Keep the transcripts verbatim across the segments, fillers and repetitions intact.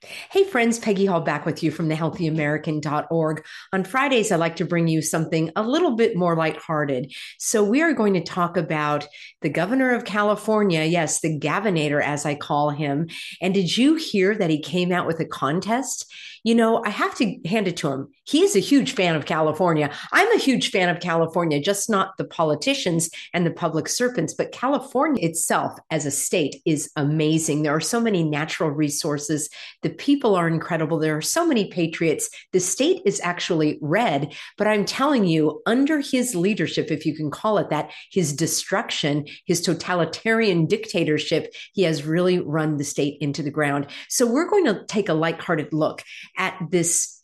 Hey friends, Peggy Hall back with you from the healthy american dot org. On Fridays, I like to bring you something a little bit more lighthearted. So we are going to talk about the governor of California, yes, the Gavinator, as I call him. And did you hear that he came out with a contest? You know, I have to hand it to him. He is a huge fan of California. I'm a huge fan of California, just not the politicians and the public servants, but California itself as a state is amazing. There are so many natural resources. The people are incredible. There are so many patriots. The state is actually red, but I'm telling you, under his leadership, if you can call it that, his destruction, his totalitarian dictatorship, he has really run the state into the ground. So we're going to take a lighthearted look at this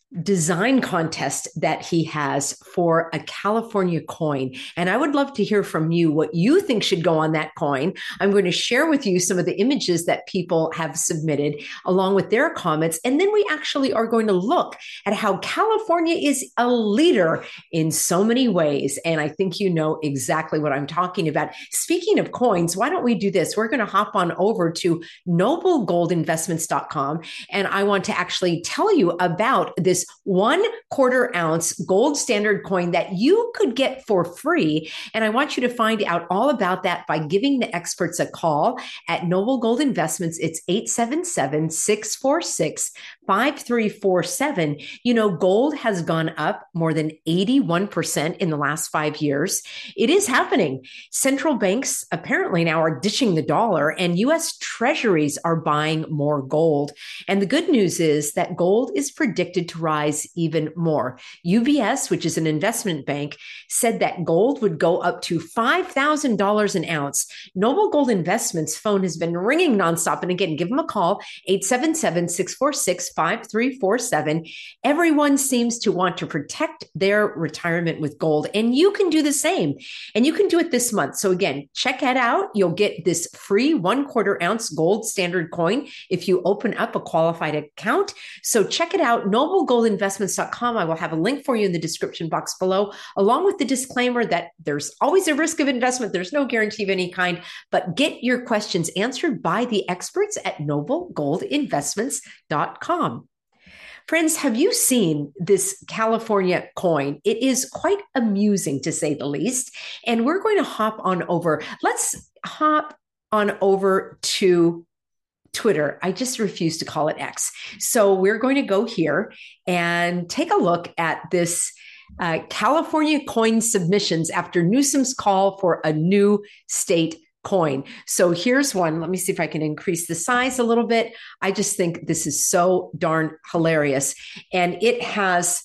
design contest that he has for a California coin. And I would love to hear from you what you think should go on that coin. I'm going to share with you some of the images that people have submitted along with their comments. And then we actually are going to look at how California is a leader in so many ways. And I think you know exactly what I'm talking about. Speaking of coins, why don't we do this? We're going to hop on over to noble gold investments dot com. And I want to actually tell you about this one quarter ounce gold standard coin that you could get for free. And I want you to find out all about that by giving the experts a call at Noble Gold Investments. It's eight seven seven, six four six, five three four seven. You know, gold has gone up more than eighty-one percent in the last five years. It is happening. Central banks apparently now are ditching the dollar, and U S treasuries are buying more gold. And the good news is that gold is predicted to rise even more. U B S, which is an investment bank, said that gold would go up to five thousand dollars an ounce. Noble Gold Investments phone has been ringing nonstop. And again, give them a call, eight seven seven, six four six, five three four seven. Everyone seems to want to protect their retirement with gold, and you can do the same. And you can do it this month. So again, check it out. You'll get this free one quarter ounce gold standard coin if you open up a qualified account. So check it out, noble gold investments dot com. I will have a link for you in the description box below, along with the disclaimer that there's always a risk of investment. There's no guarantee of any kind, but get your questions answered by the experts at noble gold investments dot com. Friends, have you seen this California coin? It is quite amusing, to say the least. And we're going to hop on over. Let's hop on over to Twitter. I just refuse to call it X. So we're going to go here and take a look at this uh, California coin submissions after Newsom's call for a new state coin. So here's one. Let me see if I can increase the size a little bit. I just think this is so darn hilarious. And it has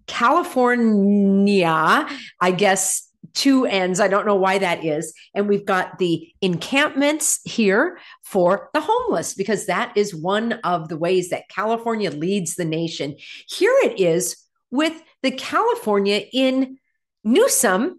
California, I guess, two ends. I don't know why that is. And we've got the encampments here for the homeless, because that is one of the ways that California leads the nation. Here it is with the California in Newsom.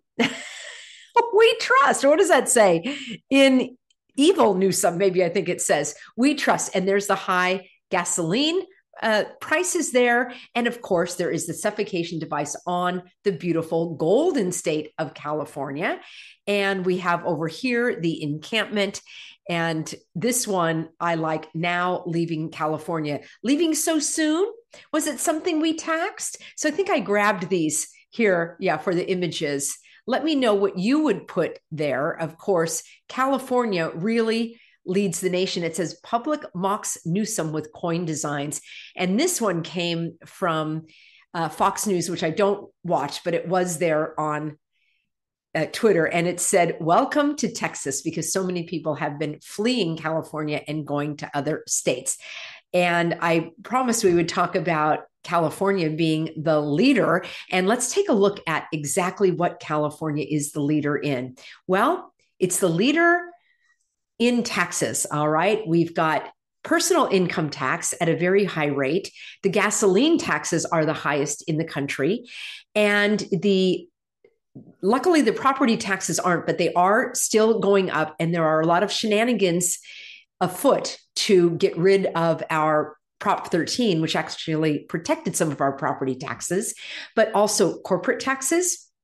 We trust. What does that say? In evil Newsom, maybe I think it says, we trust. And there's the high gasoline uh, prices there. And of course, there is the suffocation device on the beautiful golden state of California. And we have over here the encampment. And this one I like, now leaving California. Leaving so soon? Was it something we taxed? So I think I grabbed these here, yeah, for the images. Let me know what you would put there. Of course, California really leads the nation. It says public mocks Newsom with coin designs. And this one came from uh, Fox News, which I don't watch, but it was there on uh, Twitter. And it said, welcome to Texas, because so many people have been fleeing California and going to other states. And I promised we would talk about California being the leader. And let's take a look at exactly what California is the leader in. Well, it's the leader in taxes. All right. We've got personal income tax at a very high rate. The gasoline taxes are the highest in the country. And the luckily, the property taxes aren't, but they are still going up. And there are a lot of shenanigans afoot to get rid of our Prop thirteen, which actually protected some of our property taxes, but also corporate taxes.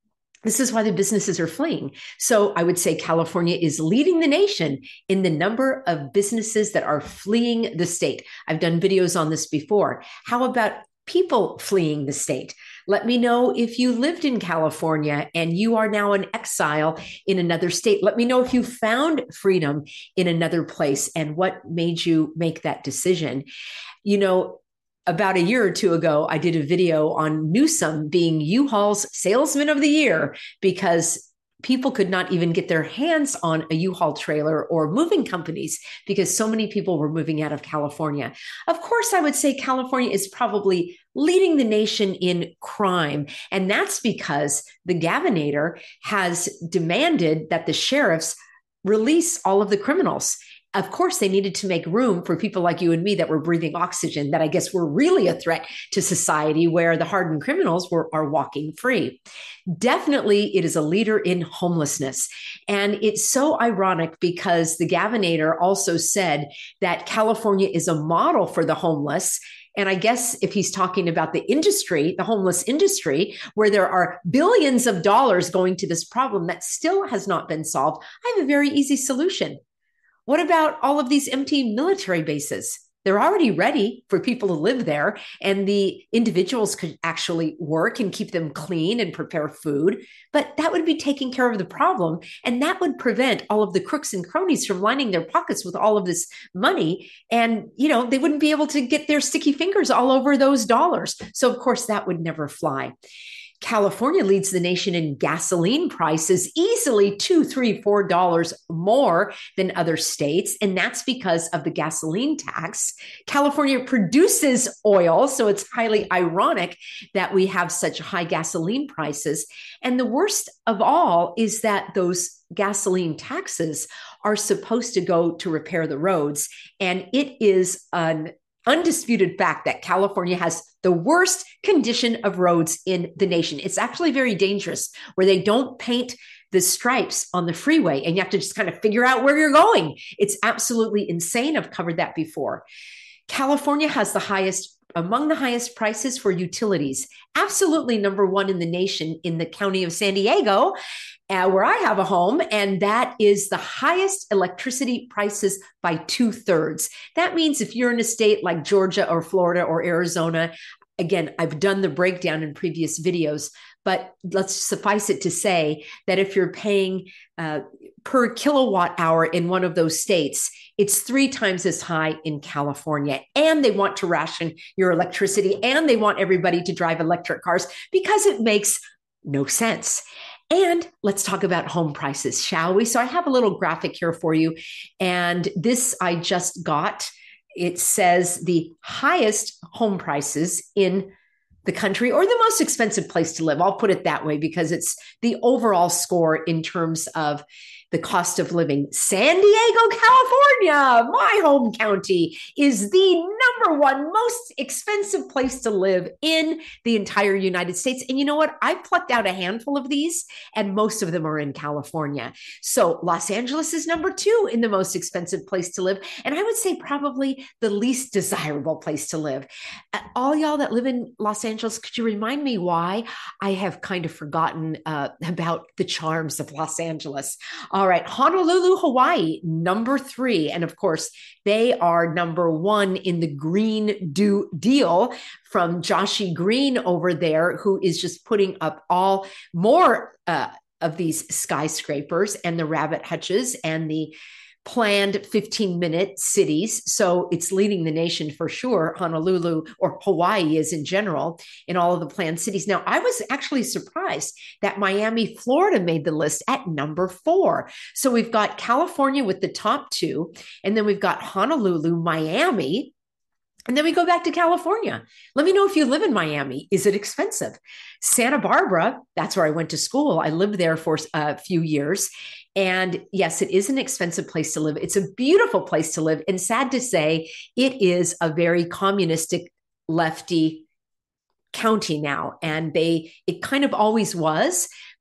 This is why the businesses are fleeing. So I would say California is leading the nation in the number of businesses that are fleeing the state. I've done videos on this before. How about people fleeing the state? Let me know if you lived in California and you are now an exile in another state. Let me know if you found freedom in another place and what made you make that decision. You know, about a year or two ago, I did a video on Newsom being U-Haul's Salesman of the Year because people could not even get their hands on a U-Haul trailer or moving companies because so many people were moving out of California. Of course, I would say California is probably leading the nation in crime. And that's because the Gavinator has demanded that the sheriffs release all of the criminals. Of course, they needed to make room for people like you and me that were breathing oxygen, that I guess were really a threat to society, where the hardened criminals were are walking free. Definitely, it is a leader in homelessness. And it's so ironic because the Gavinator also said that California is a model for the homeless. And I guess if he's talking about the industry, the homeless industry, where there are billions of dollars going to this problem that still has not been solved, I have a very easy solution. What about all of these empty military bases? They're already ready for people to live there, and the individuals could actually work and keep them clean and prepare food. But that would be taking care of the problem, and that would prevent all of the crooks and cronies from lining their pockets with all of this money. And, you know, they wouldn't be able to get their sticky fingers all over those dollars. So, of course, that would never fly. California leads the nation in gasoline prices, easily two, three, four dollars more than other states, and that's because of the gasoline tax. California produces oil, so it's highly ironic that we have such high gasoline prices. And the worst of all is that those gasoline taxes are supposed to go to repair the roads, and it is an undisputed fact that California has the worst condition of roads in the nation. It's actually very dangerous, where they don't paint the stripes on the freeway and you have to just kind of figure out where you're going. It's absolutely insane. I've covered that before. California has the highest, among the highest prices for utilities, absolutely number one in the nation in the county of San Diego, Uh, where I have a home, and that is the highest electricity prices by two thirds. That means if you're in a state like Georgia or Florida or Arizona, again, I've done the breakdown in previous videos, but let's suffice it to say that if you're paying uh, per kilowatt hour in one of those states, it's three times as high in California. And they want to ration your electricity, and they want everybody to drive electric cars because it makes no sense. And let's talk about home prices, shall we? So I have a little graphic here for you. And this I just got. It says the highest home prices in the country, or the most expensive place to live. I'll put it that way because it's the overall score in terms of the cost of living. San Diego, California, my home county, is the number one most expensive place to live in the entire United States. And you know what? I plucked out a handful of these, and most of them are in California. So Los Angeles is number two in the most expensive place to live. And I would say probably the least desirable place to live. All y'all that live in Los Angeles, could you remind me why? I have kind of forgotten uh, about the charms of Los Angeles. All right, Honolulu, Hawaii, number three. And of course, they are number one in the Green Do Deal from Joshi Green over there, who is just putting up all more uh, of these skyscrapers and the rabbit hutches and the planned fifteen minute cities. So it's leading the nation for sure. Honolulu, or Hawaii is in general, in all of the planned cities. Now, I was actually surprised that Miami, Florida made the list at number four. So we've got California with the top two, and then we've got Honolulu, Miami, and then we go back to California. Let me know if you live in Miami. Is it expensive? Santa Barbara, that's where I went to school. I lived there for a few years. And yes, it is an expensive place to live. It's a beautiful place to live. And sad to say, it is a very communistic, lefty county now. And they, it kind of always was,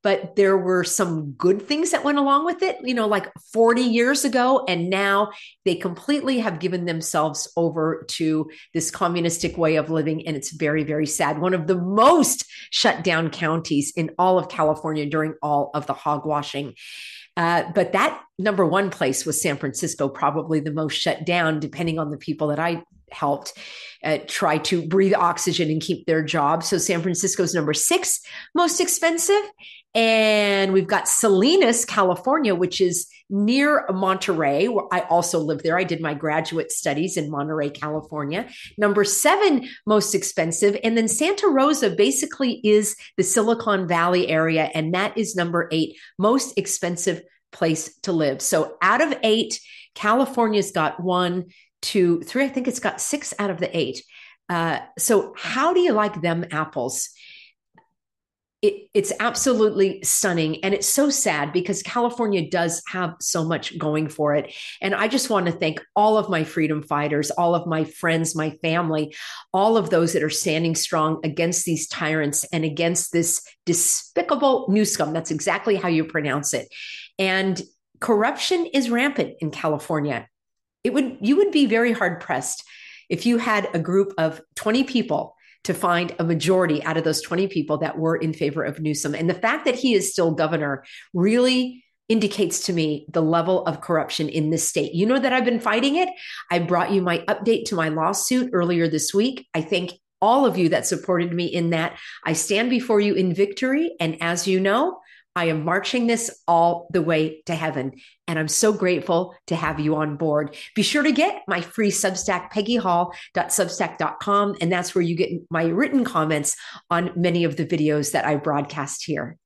but there were some good things that went along with it, you know, like forty years ago. And now they completely have given themselves over to this communistic way of living. And it's very, very sad. One of the most shut down counties in all of California during all of the hogwashing. Uh, but that number one place was San Francisco, probably the most shut down, depending on the people that I helped uh, try to breathe oxygen and keep their jobs. So San Francisco's number six most expensive. And we've got Salinas, California, which is near Monterey, where I also lived there. I did my graduate studies in Monterey, California. Number seven most expensive. And then Santa Rosa basically is the Silicon Valley area. And that is number eight most expensive place to live. So out of eight, California's got one, two, three. I think it's got six out of the eight. Uh, so how do you like them apples? It, it's absolutely stunning. And it's so sad because California does have so much going for it. And I just want to thank all of my freedom fighters, all of my friends, my family, all of those that are standing strong against these tyrants and against this despicable new scum. That's exactly how you pronounce it. And corruption is rampant in California. It would, you would be very hard pressed if you had a group of twenty people to find a majority out of those twenty people that were in favor of Newsom. And the fact that he is still governor really indicates to me the level of corruption in this state. You know that I've been fighting it. I brought you my update to my lawsuit earlier this week. I thank all of you that supported me in that. I stand before you in victory. And as you know, I am marching this all the way to heaven. And I'm so grateful to have you on board. Be sure to get my free Substack, peggy hall dot substack dot com. And that's where you get my written comments on many of the videos that I broadcast here.